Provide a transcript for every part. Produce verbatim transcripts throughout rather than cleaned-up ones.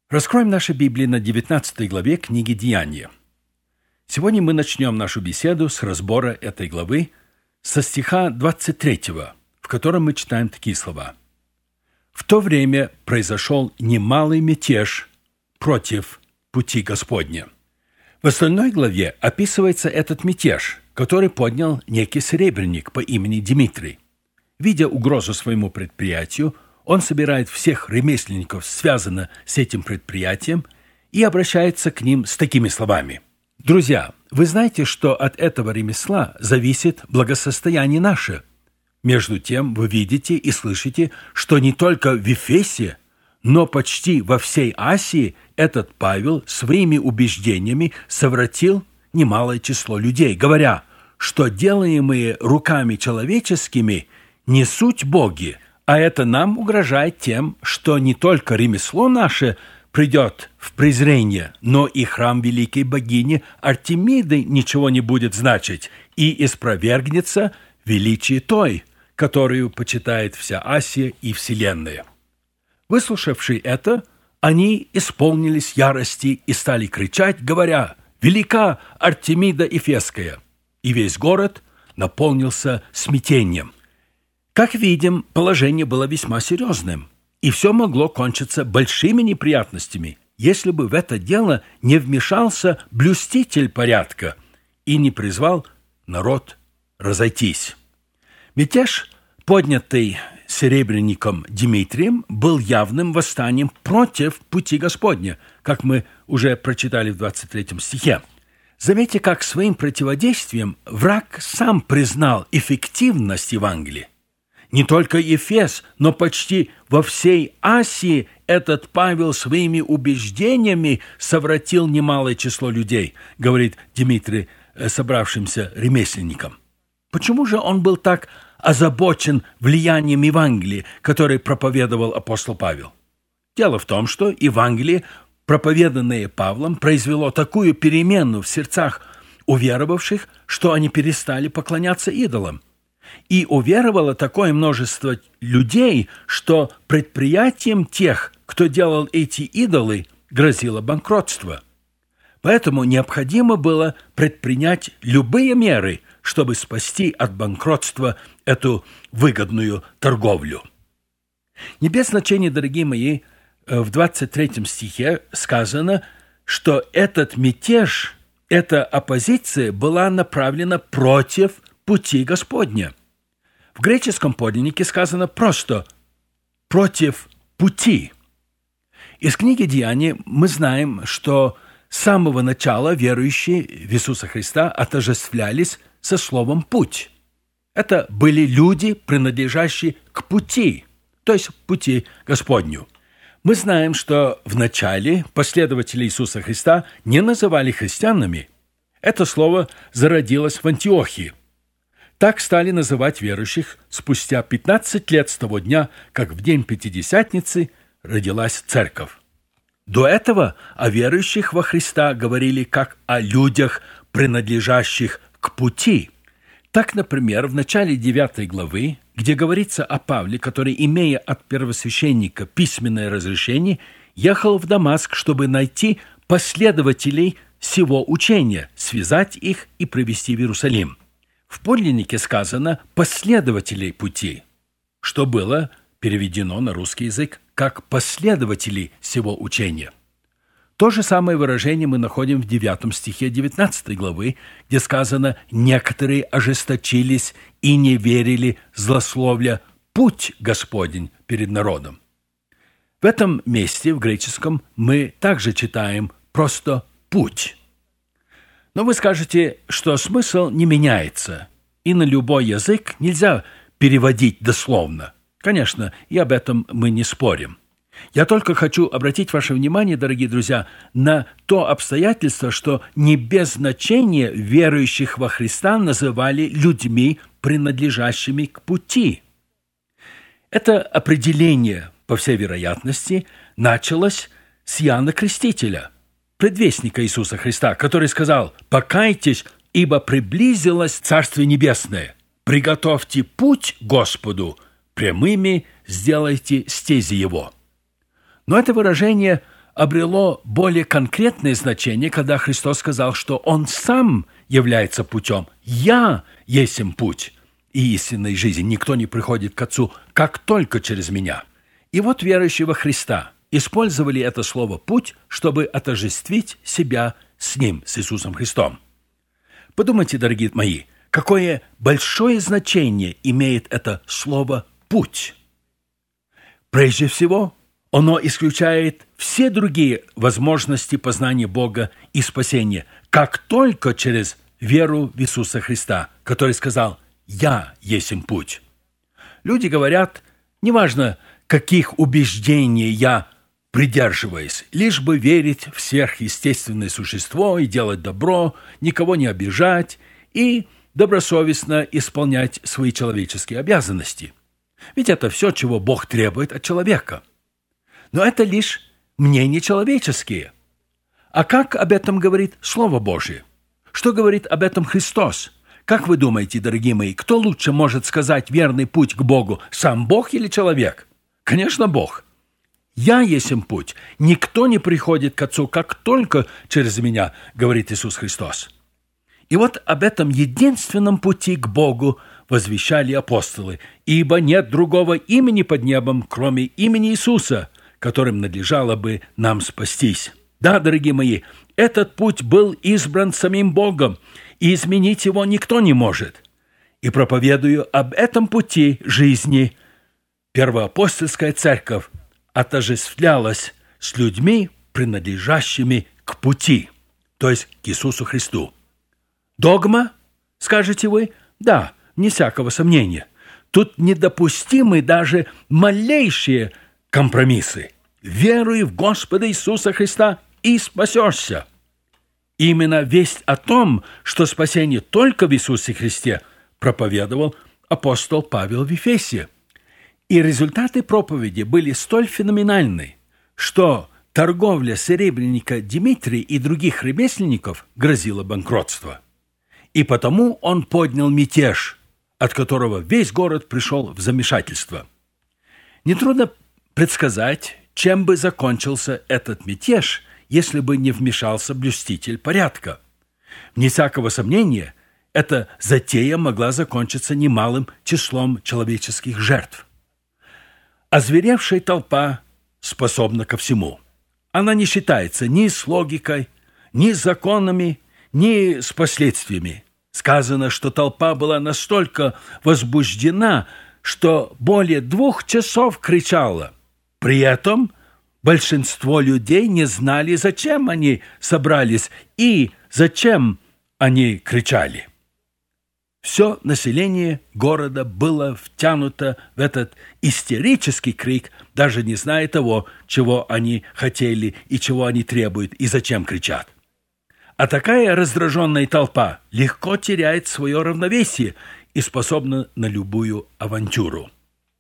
Раскроем наши Библии на девятнадцатой главе книги «Деяния». Сегодня мы начнем нашу беседу с разбора этой главы со стиха двадцать третьего, в котором мы читаем такие слова. «В то время произошел немалый мятеж против пути Господня». В остальной главе описывается этот мятеж, который поднял некий серебряник по имени Димитрий. Видя угрозу своему предприятию, он собирает всех ремесленников, связанных с этим предприятием, и обращается к ним с такими словами. «Друзья, вы знаете, что от этого ремесла зависит благосостояние наше. Между тем вы видите и слышите, что не только в Ефесе, но почти во всей Асии этот Павел своими убеждениями совратил немалое число людей, говоря, что делаемые руками человеческими не суть боги, а это нам угрожает тем, что не только ремесло наше придет в презрение, но и храм великой богини Артемиды ничего не будет значить, и испровергнется величие той, которую почитает вся Асия и вселенная». Выслушавши это, они исполнились ярости и стали кричать, говоря: «Велика Артемида Эфесская!» И весь город наполнился смятением. Как видим, положение было весьма серьезным, и все могло кончиться большими неприятностями, если бы в это дело не вмешался блюститель порядка и не призвал народ разойтись. Мятеж, поднятый серебряником Димитрием, был явным восстанием против пути Господня, как мы уже прочитали в двадцать третьем стихе. Заметьте, как своим противодействием враг сам признал эффективность Евангелия. Не только Ефес, но почти во всей Асии этот Павел своими убеждениями совратил немалое число людей, говорит Димитрий собравшимся ремесленникам. Почему же он был так озабочен влиянием Евангелия, которое проповедовал апостол Павел? Дело в том, что Евангелие, проповеданное Павлом, произвело такую перемену в сердцах уверовавших, что они перестали поклоняться идолам. И уверовало такое множество людей, что предприятием тех, кто делал эти идолы, грозило банкротство. Поэтому необходимо было предпринять любые меры, чтобы спасти от банкротства эту выгодную торговлю. Не без значения, дорогие мои, в двадцать третьем стихе сказано, что этот мятеж, эта оппозиция была направлена против пути Господня. В греческом подлиннике сказано просто «против пути». Из книги «Деяния» мы знаем, что с самого начала верующие в Иисуса Христа отождествлялись со словом «путь». Это были люди, принадлежащие к пути, то есть пути Господню. Мы знаем, что вначале последователи Иисуса Христа не называли христианами. Это слово зародилось в Антиохии. Так стали называть верующих спустя пятнадцать лет с того дня, как в день Пятидесятницы родилась церковь. До этого о верующих во Христа говорили как о людях, принадлежащих к пути. Так, например, в начале девятой главы, где говорится о Павле, который, имея от первосвященника письменное разрешение, ехал в Дамаск, чтобы найти последователей сего учения, связать их и привести в Иерусалим. В подлиннике сказано «последователей пути», что было переведено на русский язык как «последователи сего учения». То же самое выражение мы находим в девятом стихе девятнадцатой главы, где сказано «некоторые ожесточились и не верили, злословля путь Господень перед народом». В этом месте, в греческом, мы также читаем просто «путь». Но вы скажете, что смысл не меняется, и на любой язык нельзя переводить дословно. Конечно, и об этом мы не спорим. Я только хочу обратить ваше внимание, дорогие друзья, на то обстоятельство, что не без значения верующих во Христа называли людьми, принадлежащими к пути. Это определение, по всей вероятности, началось с Иоанна Крестителя, предвестника Иисуса Христа, который сказал: «Покайтесь, ибо приблизилось Царствие Небесное. Приготовьте путь Господу, прямыми сделайте стези Его». Но это выражение обрело более конкретное значение, когда Христос сказал, что Он Сам является путем. «Я есмь путь и истинной жизни. Никто не приходит к Отцу, как только через Меня». И вот верующие во Христа использовали это слово «путь», чтобы отождествить себя с Ним, с Иисусом Христом. Подумайте, дорогие мои, какое большое значение имеет это слово «путь». Прежде всего, оно исключает все другие возможности познания Бога и спасения, как только через веру в Иисуса Христа, который сказал «Я есмь путь». Люди говорят, неважно, каких убеждений я придерживаюсь, лишь бы верить в сверхъестественное существо и делать добро, никого не обижать и добросовестно исполнять свои человеческие обязанности. Ведь это все, чего Бог требует от человека. Но это лишь мнения человеческие. А как об этом говорит Слово Божие? Что говорит об этом Христос? Как вы думаете, дорогие мои, кто лучше может сказать верный путь к Богу, сам Бог или человек? Конечно, Бог. «Я есмь путь. Никто не приходит к Отцу, как только через Меня», говорит Иисус Христос. И вот об этом единственном пути к Богу возвещали апостолы, ибо нет другого имени под небом, кроме имени Иисуса, которым надлежало бы нам спастись. Да, дорогие мои, этот путь был избран самим Богом, и изменить его никто не может. И проповедую об этом пути жизни. Первоапостольская церковь отождествлялась с людьми, принадлежащими к пути, то есть к Иисусу Христу. Догма, скажете вы? Да, не всякого сомнения. Тут недопустимы даже малейшие компромиссы. Веруй в Господа Иисуса Христа и спасешься. Именно весть о том, что спасение только в Иисусе Христе, проповедовал апостол Павел в Ефесе. И результаты проповеди были столь феноменальны, что торговля серебряника Дмитрия и других ремесленников грозила банкротство. И потому он поднял мятеж, от которого весь город пришел в замешательство. Нетрудно предсказать, чем бы закончился этот мятеж, если бы не вмешался блюститель порядка. Вне всякого сомнения, эта затея могла закончиться немалым числом человеческих жертв. Озверевшая толпа способна ко всему. Она не считается ни с логикой, ни с законами, ни с последствиями. Сказано, что толпа была настолько возбуждена, что более двух часов кричала. При этом большинство людей не знали, зачем они собрались и зачем они кричали. Все население города было втянуто в этот истерический крик, даже не зная того, чего они хотели и чего они требуют, и зачем кричат. А такая раздраженная толпа легко теряет свое равновесие и способна на любую авантюру.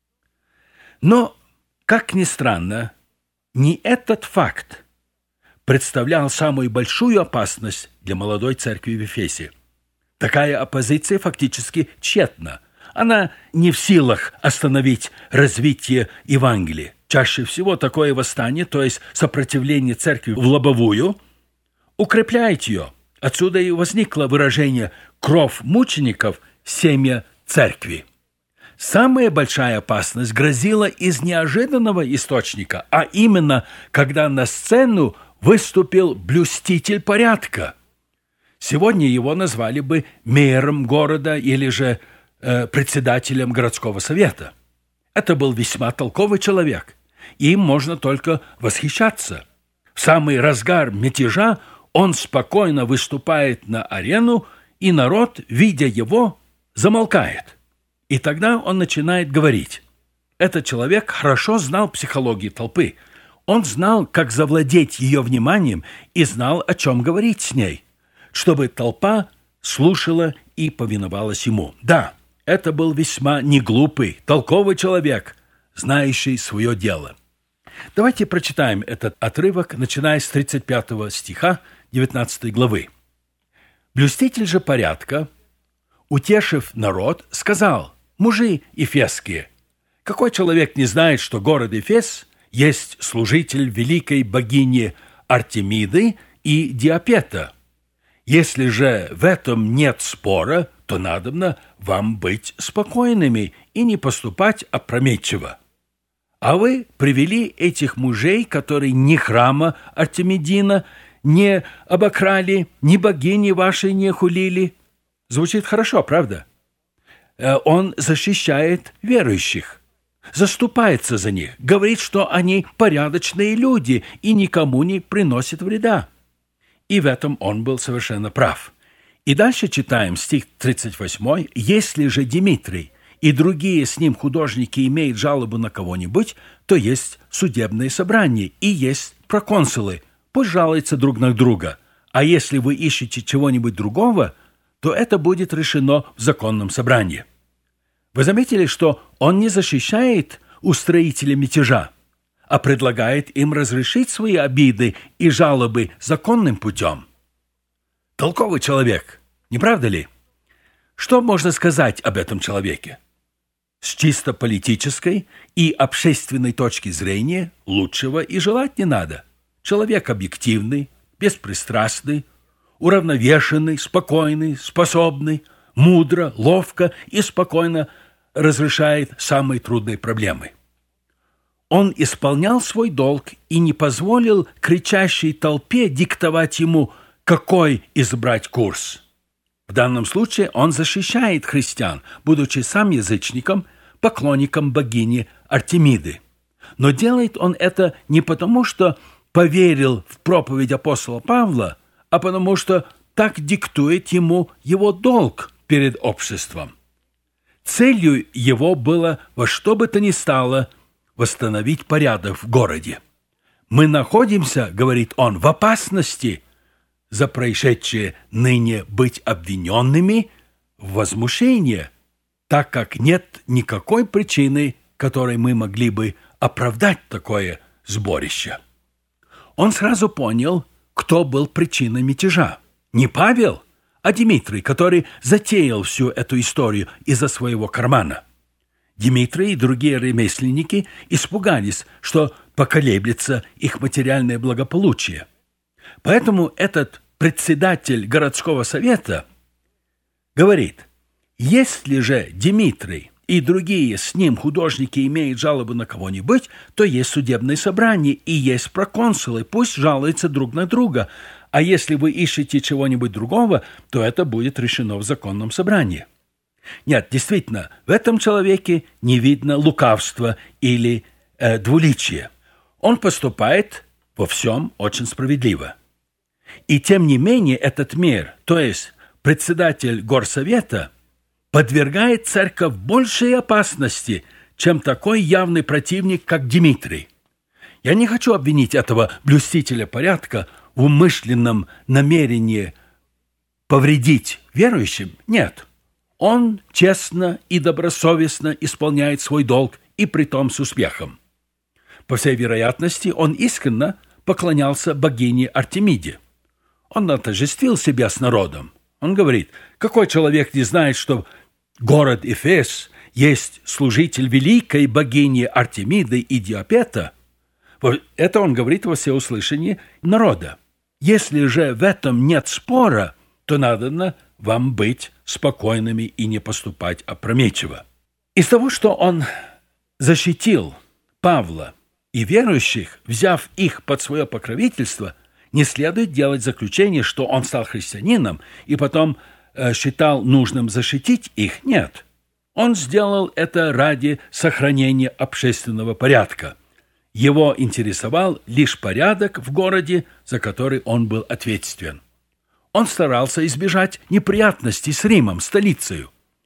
Но, как ни странно, не этот факт представлял самую большую опасность для молодой церкви в Ефесе. Такая оппозиция фактически тщетна. Она не в силах остановить развитие Евангелия. Чаще всего такое восстание, то есть сопротивление церкви в лобовую, укрепляет ее. Отсюда и возникло выражение «кров мучеников, семя церкви». Самая большая опасность грозила из неожиданного источника, а именно, когда на сцену выступил блюститель порядка. Сегодня его назвали бы мэром города или же э, председателем городского совета. Это был весьма толковый человек, и им можно только восхищаться. В самый разгар мятежа он спокойно выступает на арену, и народ, видя его, замолкает. И тогда он начинает говорить. Этот человек хорошо знал психологию толпы. Он знал, как завладеть ее вниманием, и знал, о чем говорить с ней, чтобы толпа слушала и повиновалась ему. Да, это был весьма неглупый, толковый человек, знающий свое дело. Давайте прочитаем этот отрывок, начиная с тридцать пятого стиха девятнадцатой главы. «Блюститель же порядка, утешив народ, сказал: мужи эфесские, какой человек не знает, что город Эфес есть служитель великой богини Артемиды и Диопета. Если же в этом нет спора, то надобно вам быть спокойными и не поступать опрометчиво. А вы привели этих мужей, которые ни храма Артемидина не обокрали, ни богини вашей не хулили. Звучит хорошо, правда? Он защищает верующих, заступается за них, говорит, что они порядочные люди и никому не приносят вреда. И в этом он был совершенно прав. И дальше читаем стих тридцать восьмой. «Если же Димитрий и другие с ним художники имеют жалобу на кого-нибудь, то есть судебное собрание и есть проконсулы. Пусть жалуются друг на друга. А если вы ищете чего-нибудь другого, то это будет решено в законном собрании». Вы заметили, что он не защищает устроителя мятежа, а предлагает им разрешить свои обиды и жалобы законным путем. Толковый человек, не правда ли? Что можно сказать об этом человеке? С чисто политической и общественной точки зрения лучшего и желать не надо. Человек объективный, беспристрастный, уравновешенный, спокойный, способный, мудро, ловко и спокойно разрешает самые трудные проблемы. Он исполнял свой долг и не позволил кричащей толпе диктовать ему, какой избрать курс. В данном случае он защищает христиан, будучи сам язычником, поклонником богини Артемиды. Но делает он это не потому, что поверил в проповедь апостола Павла, а потому что так диктует ему его долг перед обществом. Целью его было во что бы то ни стало восстановить порядок в городе. «Мы находимся, — говорит он, — в опасности за происшедшее ныне быть обвиненными в возмущении, так как нет никакой причины, которой мы могли бы оправдать такое сборище». Он сразу понял, кто был причиной мятежа. Не Павел, а Димитрий, который затеял всю эту историю из-за своего кармана. Димитрий и другие ремесленники испугались, что поколеблется их материальное благополучие. Поэтому этот председатель городского совета говорит: если же Димитрий и другие с ним художники имеют жалобу на кого-нибудь, то есть судебное собрание и есть проконсулы, пусть жалуются друг на друга. А если вы ищете чего-нибудь другого, то это будет решено в законном собрании. Нет, действительно, в этом человеке не видно лукавства или э, двуличия. Он поступает во всем очень справедливо. И тем не менее этот мир, то есть председатель горсовета, подвергает церковь большей опасности, чем такой явный противник, как Димитрий. Я не хочу обвинить этого блюстителя порядка в умышленном намерении повредить верующим. Нет. Он честно и добросовестно исполняет свой долг, и притом с успехом. По всей вероятности, он искренне поклонялся богине Артемиде. Он отождествил себя с народом. Он говорит: какой человек не знает, что город Эфес есть служитель великой богини Артемиды и Диопета? Это он говорит во всеуслышание народа. Если же в этом нет спора, то надо вам быть спокойными и не поступать опрометчиво. Из того, что он защитил Павла и верующих, взяв их под свое покровительство, не следует делать заключение, что он стал христианином и потом э, считал нужным защитить их. Нет. Он сделал это ради сохранения общественного порядка. Его интересовал лишь порядок в городе, за который он был ответственен. Он старался избежать неприятностей с Римом, столицей.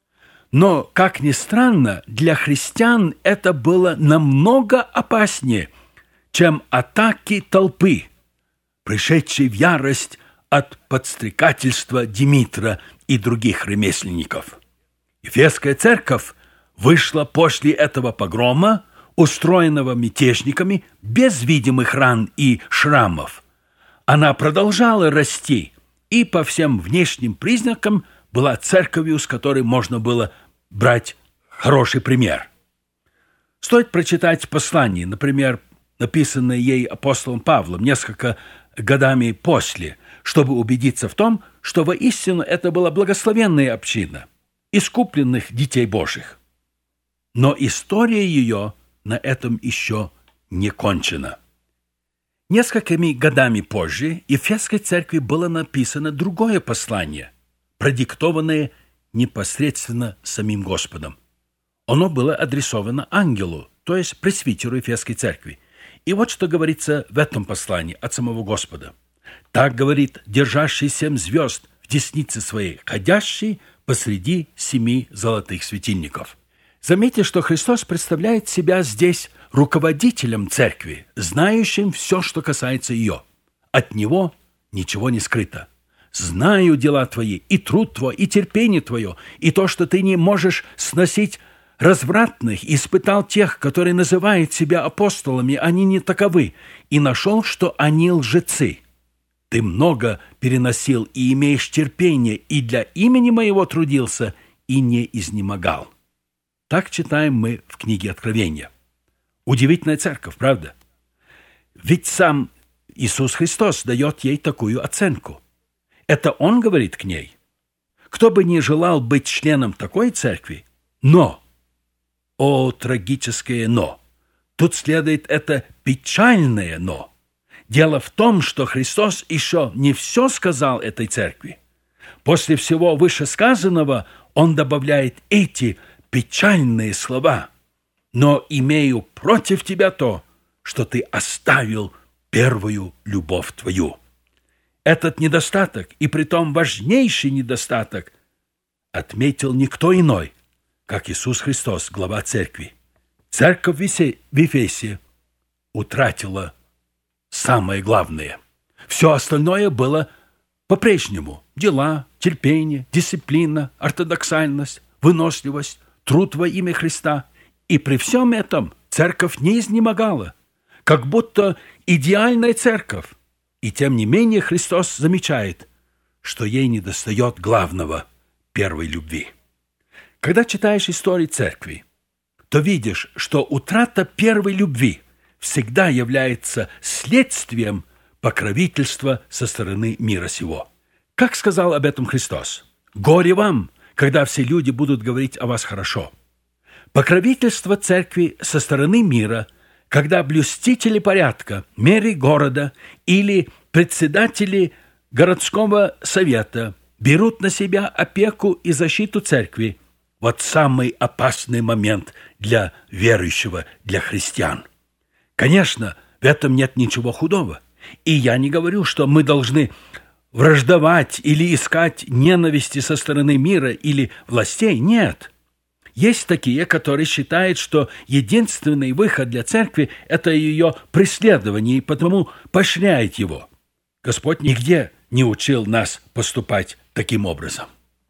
Но, как ни странно, для христиан это было намного опаснее, чем атаки толпы, пришедшей в ярость от подстрекательства Димитра и других ремесленников. Ефесская церковь вышла после этого погрома, устроенного мятежниками, без видимых ран и шрамов. Она продолжала расти, и по всем внешним признакам была церковью, с которой можно было брать хороший пример. Стоит прочитать послание, например, написанное ей апостолом Павлом несколько годами после, чтобы убедиться в том, что воистину это была благословенная община искупленных детей Божьих. Но история ее на этом еще не кончена. Несколькими годами позже Ефесской церкви было написано другое послание, продиктованное непосредственно самим Господом. Оно было адресовано ангелу, то есть пресвитеру Ефесской церкви. И вот что говорится в этом послании от самого Господа. «Так говорит держащий семь звезд в деснице своей, ходящий посреди семи золотых светильников». Заметьте, что Христос представляет себя здесь руководителем церкви, знающим все, что касается ее. От Него ничего не скрыто. «Знаю дела твои, и труд твой, и терпение твое, и то, что ты не можешь сносить развратных, испытал тех, которые называют себя апостолами, они не таковы, и нашел, что они лжецы. Ты много переносил и имеешь терпение, и для имени моего трудился, и не изнемогал». Так читаем мы в книге Откровения. Удивительная церковь, правда? Ведь сам Иисус Христос дает ей такую оценку. Это Он говорит к ней. Кто бы ни желал быть членом такой церкви, но, о, трагическое «но», тут следует это печальное «но». Дело в том, что Христос еще не все сказал этой церкви. После всего вышесказанного Он добавляет эти печальные слова: «Но имею против тебя то, что ты оставил первую любовь твою». Этот недостаток, и притом важнейший недостаток, отметил никто иной, как Иисус Христос, глава церкви. Церковь в Ефесе утратила самое главное. Все остальное было по-прежнему: дела, терпение, дисциплина, ортодоксальность, выносливость, труд во имя Христа. И при всем этом церковь не изнемогала, как будто идеальная церковь. И тем не менее Христос замечает, что ей недостает главного – первой любви. Когда читаешь истории церкви, то видишь, что утрата первой любви всегда является следствием покровительства со стороны мира сего. Как сказал об этом Христос: «Горе вам, когда все люди будут говорить о вас хорошо». Покровительство церкви со стороны мира, когда блюстители порядка, меры города или председатели городского совета берут на себя опеку и защиту церкви, вот самый опасный момент для верующего, для христиан. Конечно, в этом нет ничего худого. И я не говорю, что мы должны враждовать или искать ненависти со стороны мира или властей. Нет. Есть такие, которые считают, что единственный выход для церкви – это ее преследование, и потому поощряет его. Господь нигде не учил нас поступать таким образом.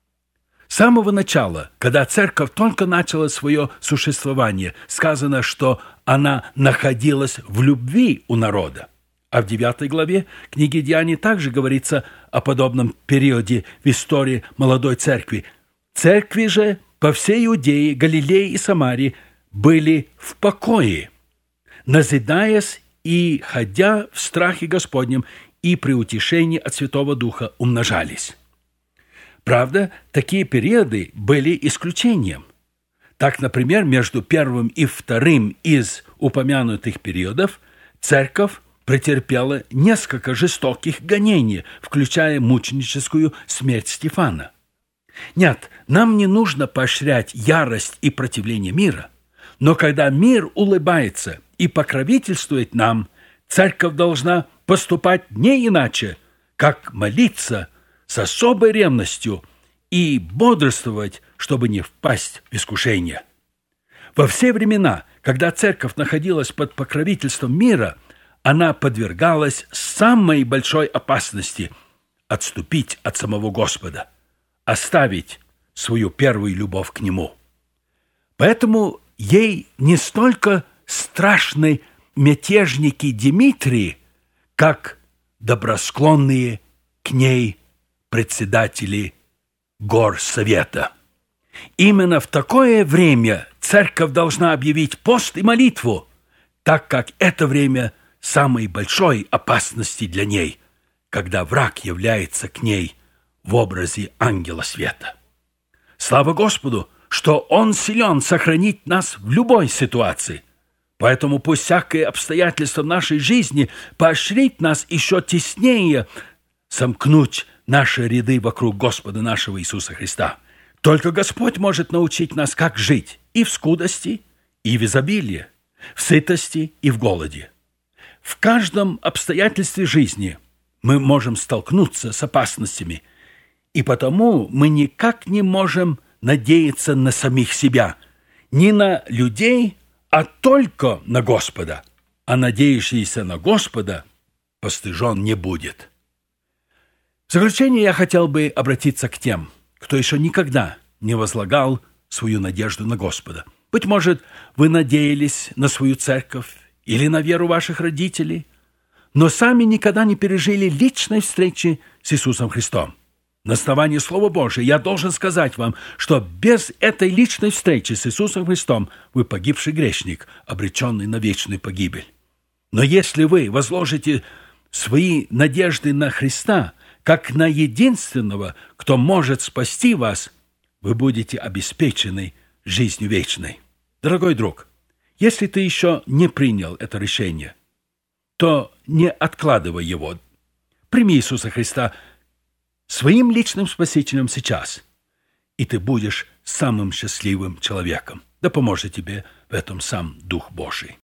С самого начала, когда церковь только начала свое существование, сказано, что она находилась в любви у народа. А в девятой главе книги Деяний также говорится о подобном периоде в истории молодой церкви. Церкви же по всей Иудее, Галилее и Самарии были в покое, назидаясь и ходя в страхе Господнем, и при утешении от Святого Духа умножались. Правда, такие периоды были исключением. Так, например, между первым и вторым из упомянутых периодов церковь претерпела несколько жестоких гонений, включая мученическую смерть Стефана. Нет, нам не нужно поощрять ярость и противление мира, но когда мир улыбается и покровительствует нам, церковь должна поступать не иначе, как молиться с особой ревностью и бодрствовать, чтобы не впасть в искушение. Во все времена, когда церковь находилась под покровительством мира, она подвергалась самой большой опасности отступить от самого Господа, оставить свою первую любовь к Нему. Поэтому ей не столько страшны мятежники Димитрии, как добросклонные к ней председатели горсовета. Именно в такое время церковь должна объявить пост и молитву, так как это время самой большой опасности для ней, когда враг является к ней в образе ангела света. Слава Господу, что Он силен сохранить нас в любой ситуации. Поэтому пусть всякое обстоятельство в нашей жизни поощрит нас еще теснее сомкнуть наши ряды вокруг Господа нашего Иисуса Христа. Только Господь может научить нас, как жить и в скудости, и в изобилии, в сытости и в голоде. В каждом обстоятельстве жизни мы можем столкнуться с опасностями, и потому мы никак не можем надеяться на самих себя, не на людей, а только на Господа. А надеющийся на Господа постыжен не будет. В заключение я хотел бы обратиться к тем, кто еще никогда не возлагал свою надежду на Господа. Быть может, вы надеялись на свою церковь или на веру ваших родителей, но сами никогда не пережили личной встречи с Иисусом Христом. На основании Слова Божия я должен сказать вам, что без этой личной встречи с Иисусом Христом вы погибший грешник, обреченный на вечную погибель. Но если вы возложите свои надежды на Христа, как на единственного, кто может спасти вас, вы будете обеспечены жизнью вечной. Дорогой друг, если ты еще не принял это решение, то не откладывай его. Прими Иисуса Христа своим личным спасителем сейчас, и ты будешь самым счастливым человеком. Да поможет тебе в этом сам Дух Божий.